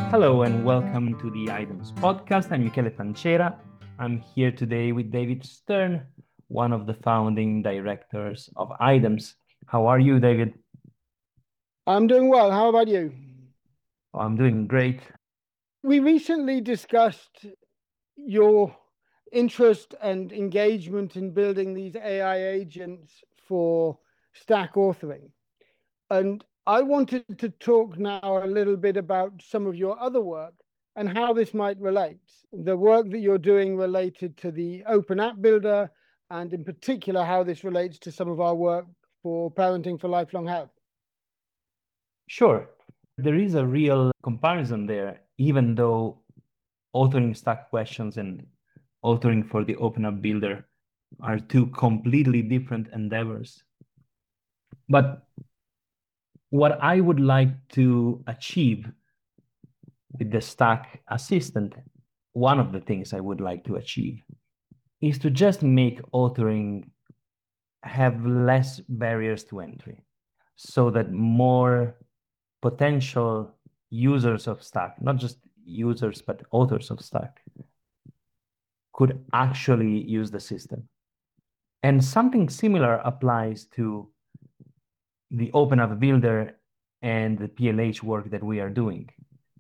Hello and welcome to the Items podcast. I'm Michele Pancera. I'm here today with David Stern, one of the founding directors of Items. How are you, David? I'm doing well. How about you? I'm doing great. We recently discussed your interest and engagement in building these AI agents for Stack Authoring. And I wanted to talk now a little bit about some of your other work and how this might relate. The work that you're doing related to the Open App Builder, and in particular, how this relates to some of our work for Parenting for Lifelong Health. Sure, there is a real comparison there, even though authoring Stack questions and authoring for the Open App Builder are two completely different endeavors. But what I would like to achieve with the Stack Assistant, one of the things I would like to achieve is to just make authoring have less barriers to entry so that more potential users of Stack, not just users, but authors of Stack, could actually use the system. And something similar applies to the Open App Builder and the PLH work that we are doing.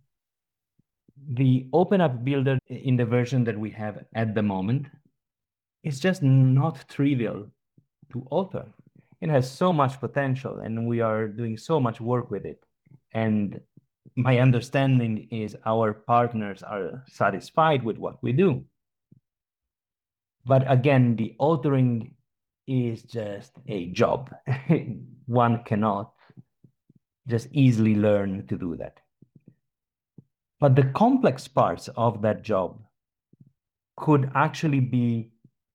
The Open App Builder in the version that we have at the moment is just not trivial to author. It has so much potential and we are doing so much work with it. And my understanding is our partners are satisfied with what we do. But again, the authoring is just a job. One cannot just easily learn to do that. But the complex parts of that job could actually be,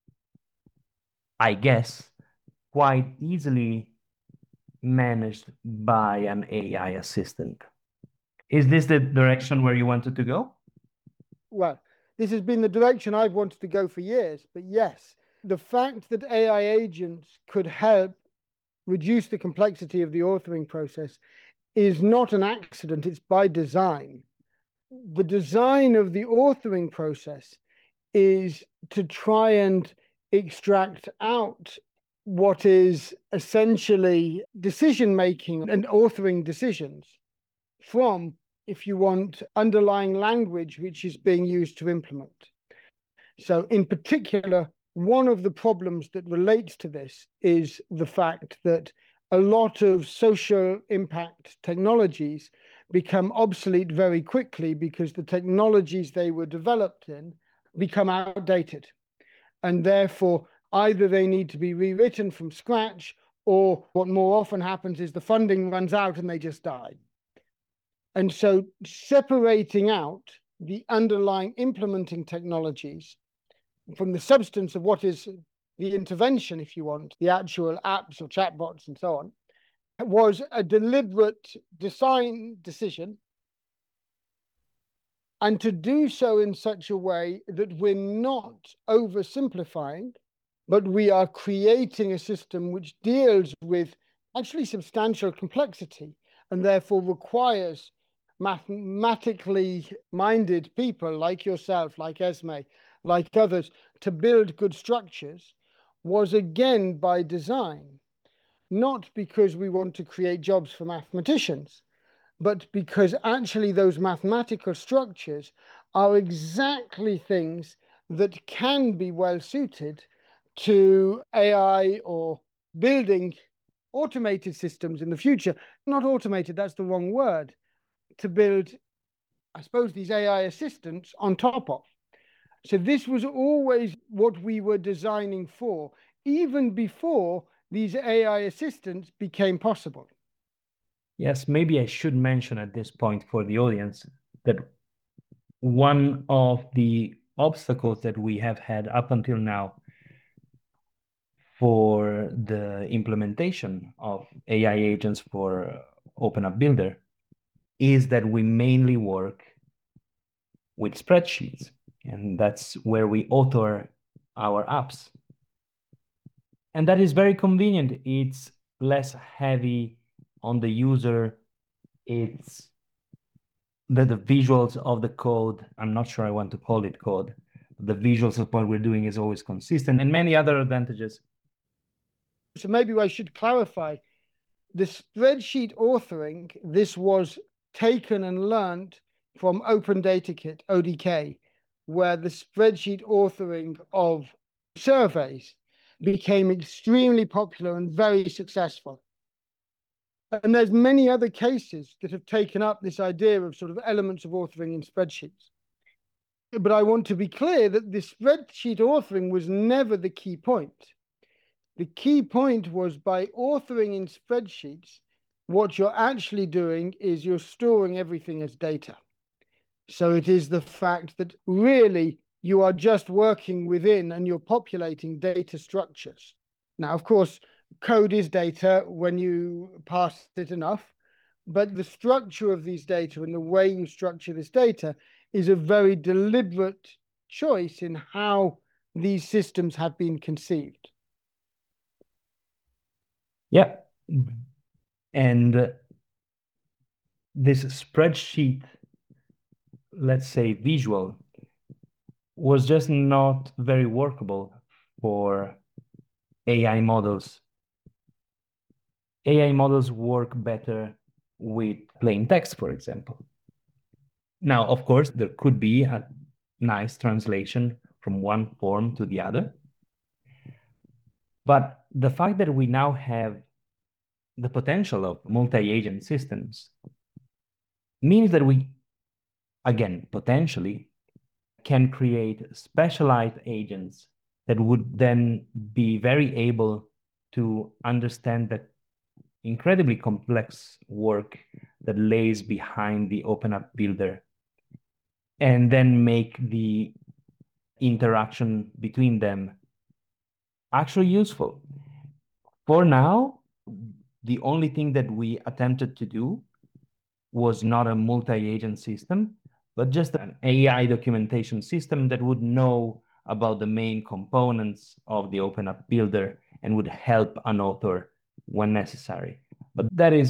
I guess, quite easily managed by an AI assistant. Is this the direction where you wanted to go? Well, this has been the direction I've wanted to go for years, but yes, the fact that AI agents could help reduce the complexity of the authoring process is not an accident, it's by design. The design of the authoring process is to try and extract out what is essentially decision making and authoring decisions from, if you want, underlying language which is being used to implement. So, in particular, one of the problems that relates to this is the fact that a lot of social impact technologies become obsolete very quickly because the technologies they were developed in become outdated. And therefore, either they need to be rewritten from scratch, or what more often happens is the funding runs out and they just die. And so separating out the underlying implementing technologies from the substance of what is the intervention, if you want, the actual apps or chatbots and so on, was a deliberate design decision. And to do so in such a way that we're not oversimplifying, but we are creating a system which deals with actually substantial complexity and therefore requires mathematically minded people like yourself, like Esme, like others, to build good structures, was again by design, not because we want to create jobs for mathematicians, but because actually those mathematical structures are exactly things that can be well suited to AI or building automated systems in the future. Not automated, that's the wrong word. To build, I suppose, these AI assistants on top of. So this was always what we were designing for, even before these AI assistants became possible. Yes, maybe I should mention at this point for the audience that one of the obstacles that we have had up until now for the implementation of AI agents for Open App Builder is that we mainly work with spreadsheets, and that's where we author our apps. And that is very convenient. It's less heavy on the user. It's the visuals of the code, I'm not sure I want to call it code. The visuals of what we're doing is always consistent, and many other advantages. So maybe I should clarify the spreadsheet authoring. This was taken and learned from Open Data Kit, ODK, where the spreadsheet authoring of surveys became extremely popular and very successful. And there's many other cases that have taken up this idea of sort of elements of authoring in spreadsheets. But I want to be clear that the spreadsheet authoring was never the key point. The key point was by authoring in spreadsheets, what you're actually doing is you're storing everything as data. So it is the fact that really you are just working within and you're populating data structures. Now, of course, code is data when you parse it enough, but the structure of these data and the way you structure this data is a very deliberate choice in how these systems have been conceived. Yeah. And this spreadsheet, let's say visual, was just not very workable for AI models. AI models work better with plain text, for example. Now, of course, there could be a nice translation from one form to the other. But the fact that we now have the potential of multi-agent systems means that we, again, potentially can create specialized agents that would then be very able to understand the incredibly complex work that lays behind the OpenApp Builder and then make the interaction between them actually useful. For now, the only thing that we attempted to do was not a multi-agent system, but just an AI documentation system that would know about the main components of the OpenApp Builder and would help an author when necessary. But that's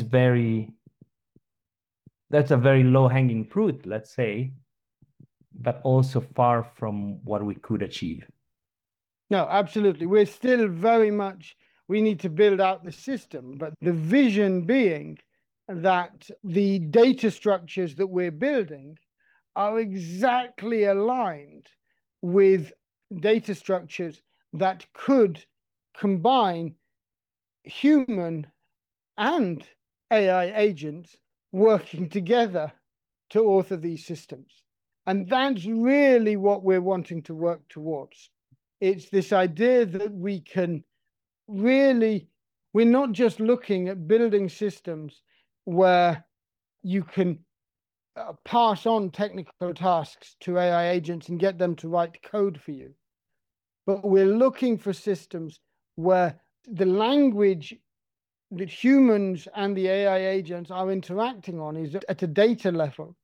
a very low-hanging fruit, let's say, but also far from what we could achieve. No, absolutely. We're still very much, we need to build out the system, but the vision being that the data structures that we're building are exactly aligned with data structures that could combine human and AI agents working together to author these systems. And that's really what we're wanting to work towards. It's this idea that we can really, we're not just looking at building systems where you can pass on technical tasks to AI agents and get them to write code for you. But we're looking for systems where the language that humans and the AI agents are interacting on is at a data level,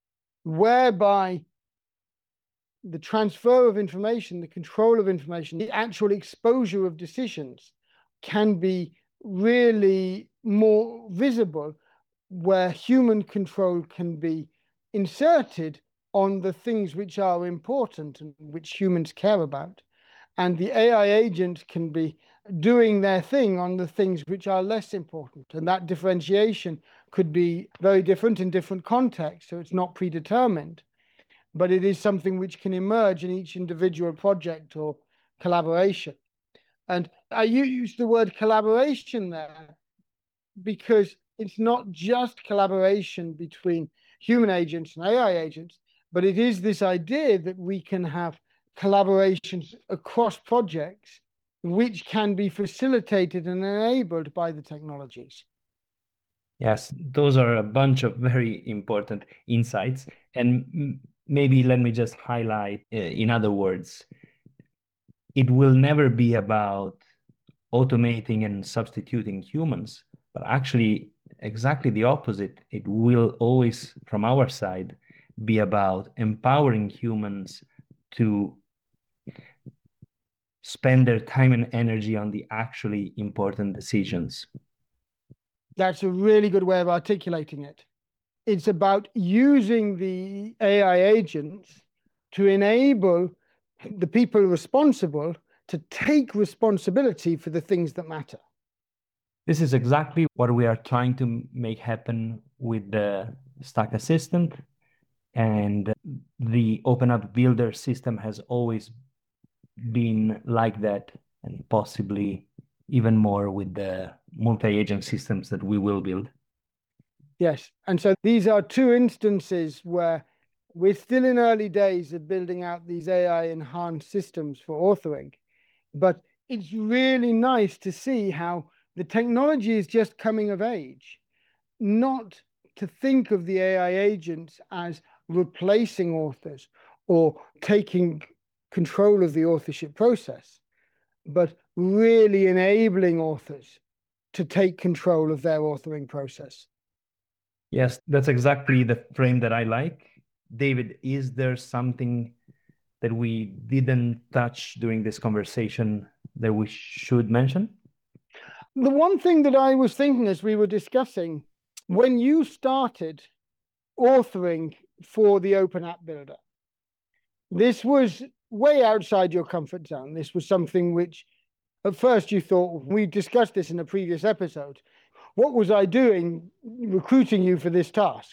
whereby the transfer of information, the control of information, the actual exposure of decisions can be really more visible, where human control can be inserted on the things which are important and which humans care about. And the AI agent can be doing their thing on the things which are less important. And that differentiation could be very different in different contexts. So it's not predetermined, but it is something which can emerge in each individual project or collaboration. And I use the word collaboration there because it's not just collaboration between human agents and AI agents, but it is this idea that we can have collaborations across projects which can be facilitated and enabled by the technologies. Yes, those are a bunch of very important insights. And maybe let me just highlight, in other words, it will never be about automating and substituting humans, but actually exactly the opposite. It will always, from our side, be about empowering humans to spend their time and energy on the actually important decisions. That's a really good way of articulating it. It's about using the AI agents to enable the people responsible to take responsibility for the things that matter. This is exactly what we are trying to make happen with the Stack Assistant. And the Open App Builder system has always been like that, and possibly even more with the multi-agent systems that we will build. Yes. And so these are two instances where we're still in early days of building out these AI enhanced systems for authoring. But it's really nice to see how the technology is just coming of age, not to think of the AI agents as replacing authors or taking control of the authorship process, but really enabling authors to take control of their authoring process. Yes, that's exactly the frame that I like. David, is there something that we didn't touch during this conversation that we should mention? The one thing that I was thinking as we were discussing, when you started authoring for the Open App Builder, this was way outside your comfort zone. This was something which at first you thought, we discussed this in a previous episode, what was I doing recruiting you for this task?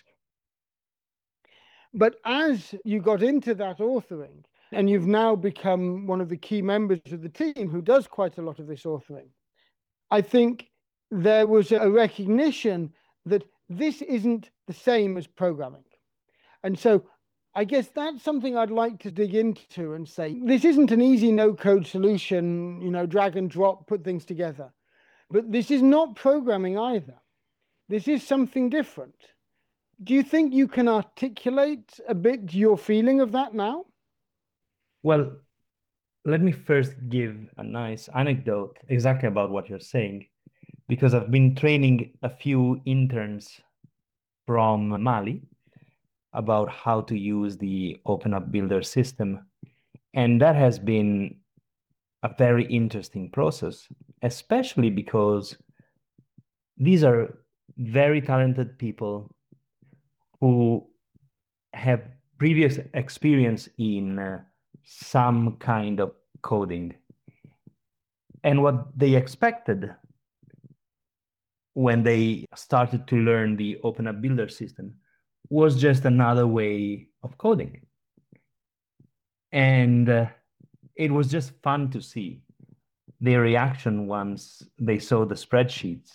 But as you got into that authoring, and you've now become one of the key members of the team who does quite a lot of this authoring, I think there was a recognition that this isn't the same as programming. And so I guess that's something I'd like to dig into and say, this isn't an easy no-code solution, drag and drop, put things together. But this is not programming either. This is something different. Do you think you can articulate a bit your feeling of that now? Well, let me first give a nice anecdote exactly about what you're saying, because I've been training a few interns from Mali about how to use the Open App Builder system. And that has been a very interesting process, especially because these are very talented people who have previous experience in some kind of coding. And what they expected when they started to learn the Open App Builder system was just another way of coding. And it was just fun to see their reaction once they saw the spreadsheets.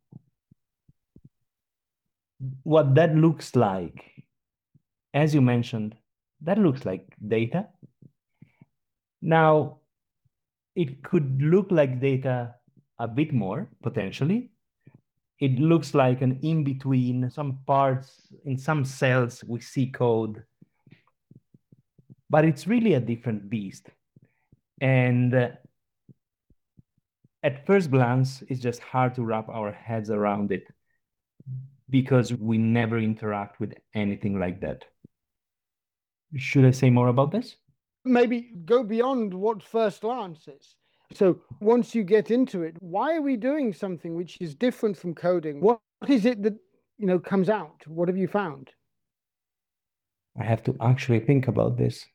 What that looks like, as you mentioned, that looks like data. Now, it could look like data a bit more, potentially. It looks like an in-between, some parts, in some cells, we see code. But it's really a different beast. And at first glance, it's just hard to wrap our heads around it because we never interact with anything like that. Should I say more about this? Maybe go beyond what first glance is. So once you get into it, why are we doing something which is different from coding? What is it that comes out? What have you found? I have to actually think about this.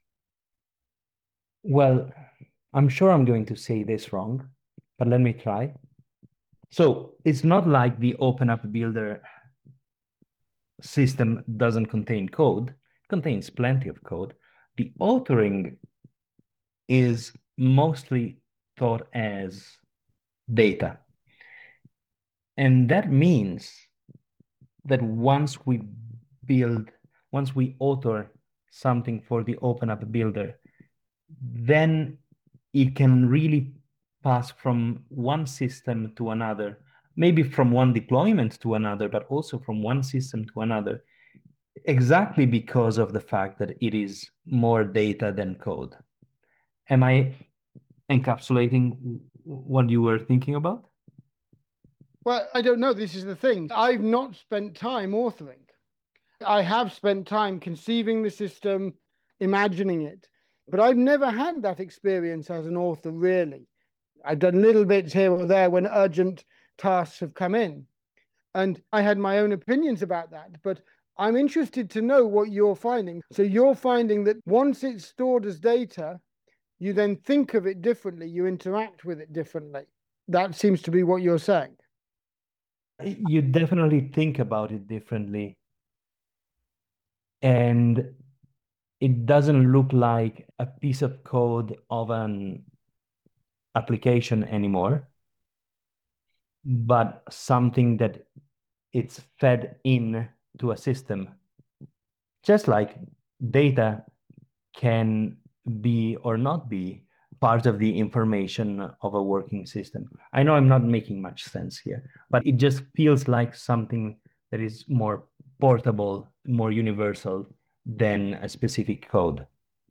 Well, I'm sure I'm going to say this wrong, but let me try. So it's not like the Open App Builder system doesn't contain code. It contains plenty of code. The authoring is mostly thought as data. And that means that once we author something for the Open App Builder, then it can really pass from one system to another, maybe from one deployment to another, but also from one system to another, exactly because of the fact that it is more data than code. Am I encapsulating what you were thinking about? Well, I don't know. This is the thing. I've not spent time authoring. I have spent time conceiving the system, imagining it, but I've never had that experience as an author, really. I've done little bits here or there when urgent tasks have come in. And I had my own opinions about that. But I'm interested to know what you're finding. So you're finding that once it's stored as data, you then think of it differently, you interact with it differently. That seems to be what you're saying. You definitely think about it differently. And it doesn't look like a piece of code of an application anymore, but something that it's fed in to a system. Just like data can be or not be part of the information of a working system. I know I'm not making much sense here, but it just feels like something that is more portable, more universal than a specific code.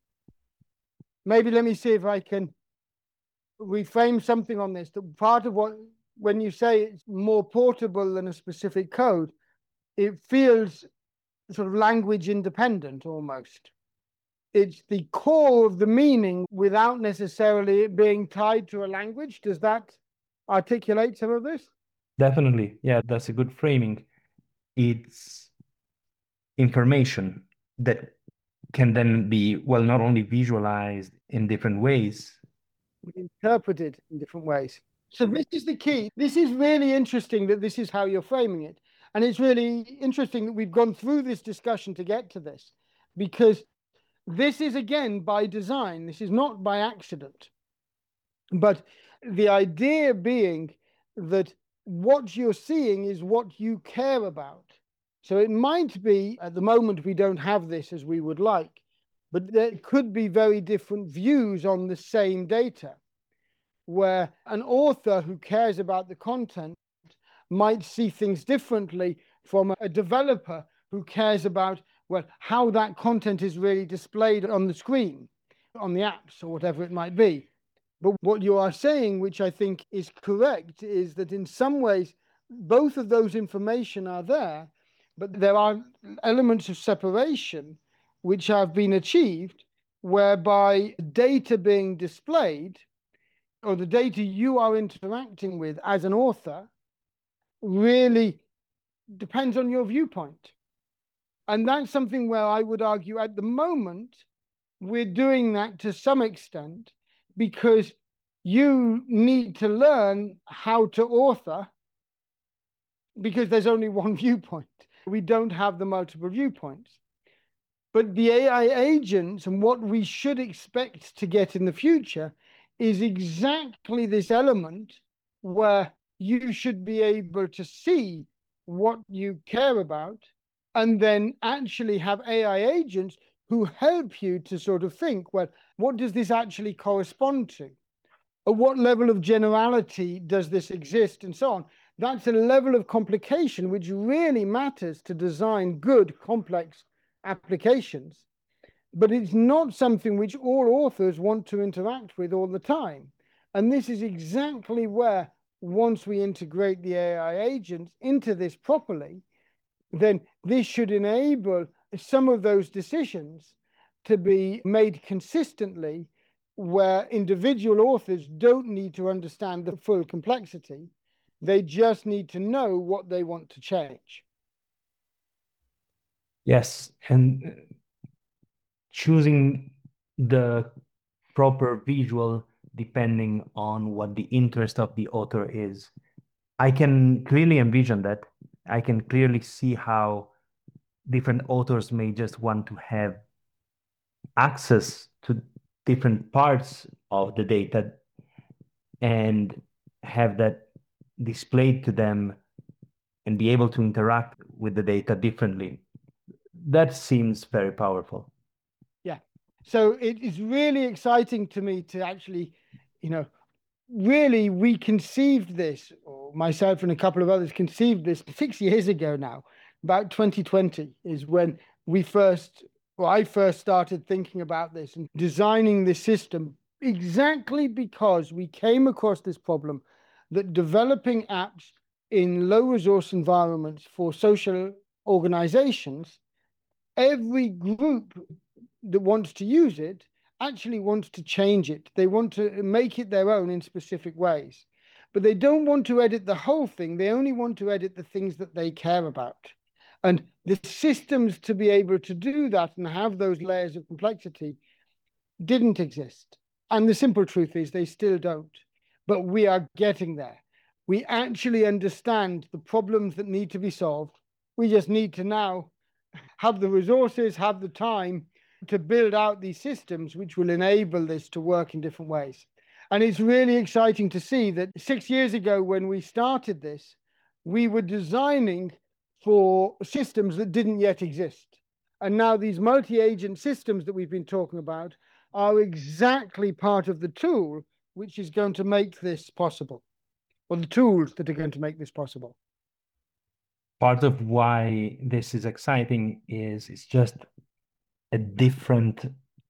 Maybe let me see if I can reframe something on this. That part of what, when you say it's more portable than a specific code, it feels sort of language independent almost. It's the core of the meaning without necessarily it being tied to a language. Does that articulate some of this? Definitely. Yeah, that's a good framing. It's information that can then be, well, not only visualized in different ways. Interpreted in different ways. So this is the key. This is really interesting that this is how you're framing it. And it's really interesting that we've gone through this discussion to get to this, because this is, again, by design. This is not by accident. But the idea being that what you're seeing is what you care about. So it might be, at the moment, we don't have this as we would like, but there could be very different views on the same data, where an author who cares about the content might see things differently from a developer who cares about, well, how that content is really displayed on the screen, on the apps, or whatever it might be. But what you are saying, which I think is correct, is that in some ways, both of those information are there, but there are elements of separation which have been achieved, whereby data being displayed, or the data you are interacting with as an author, really depends on your viewpoint. And that's something where I would argue at the moment, we're doing that to some extent because you need to learn how to author because there's only one viewpoint. We don't have the multiple viewpoints. But the AI agents and what we should expect to get in the future is exactly this element where you should be able to see what you care about and then actually have AI agents who help you to sort of think, well, what does this actually correspond to? At what level of generality does this exist, and so on? That's a level of complication which really matters to design good, complex applications. But it's not something which all authors want to interact with all the time. And this is exactly where, once we integrate the AI agents into this properly, then this should enable some of those decisions to be made consistently, where individual authors don't need to understand the full complexity. They just need to know what they want to change. Yes, and choosing the proper visual depending on what the interest of the author is. I can clearly envision that. I can clearly see how different authors may just want to have access to different parts of the data and have that displayed to them and be able to interact with the data differently. That seems very powerful. Yeah. So it is really exciting to me to actually, really we conceived this, or myself and a couple of others conceived this 6 years ago now. About 2020 is when I first started thinking about this and designing this system, exactly because we came across this problem that developing apps in low resource environments for social organizations, every group that wants to use it actually wants to change it. They want to make it their own in specific ways. But they don't want to edit the whole thing. They only want to edit the things that they care about. And the systems to be able to do that and have those layers of complexity didn't exist. And the simple truth is they still don't. But we are getting there. We actually understand the problems that need to be solved. We just need to now have the resources, have the time to build out these systems which will enable this to work in different ways. And it's really exciting to see that 6 years ago, when we started this, we were designing for systems that didn't yet exist. And now these multi-agent systems that we've been talking about are exactly part of the tool which is going to make this possible, or the tools that are going to make this possible. Part of why this is exciting is it's just a different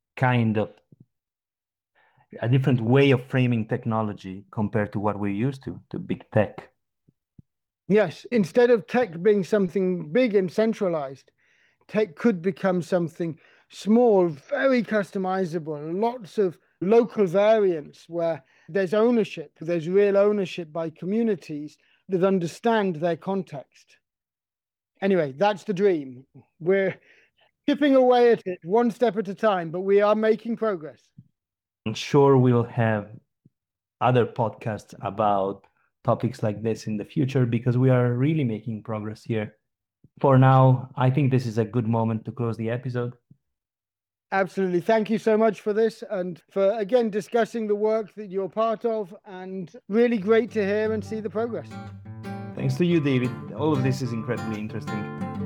way of framing technology compared to what we're used to big tech. Yes, instead of tech being something big and centralized, tech could become something small, very customizable, lots of local variants where there's ownership, there's real ownership by communities that understand their context. Anyway, that's the dream. We're chipping away at it one step at a time, but we are making progress. I'm sure we'll have other podcasts about topics like this in the future because we are really making progress here. For now, I think this is a good moment to close the episode. Absolutely. Thank you so much for this and for, again, discussing the work that you're part of, and really great to hear and see the progress. Thanks to you, David. All of this is incredibly interesting.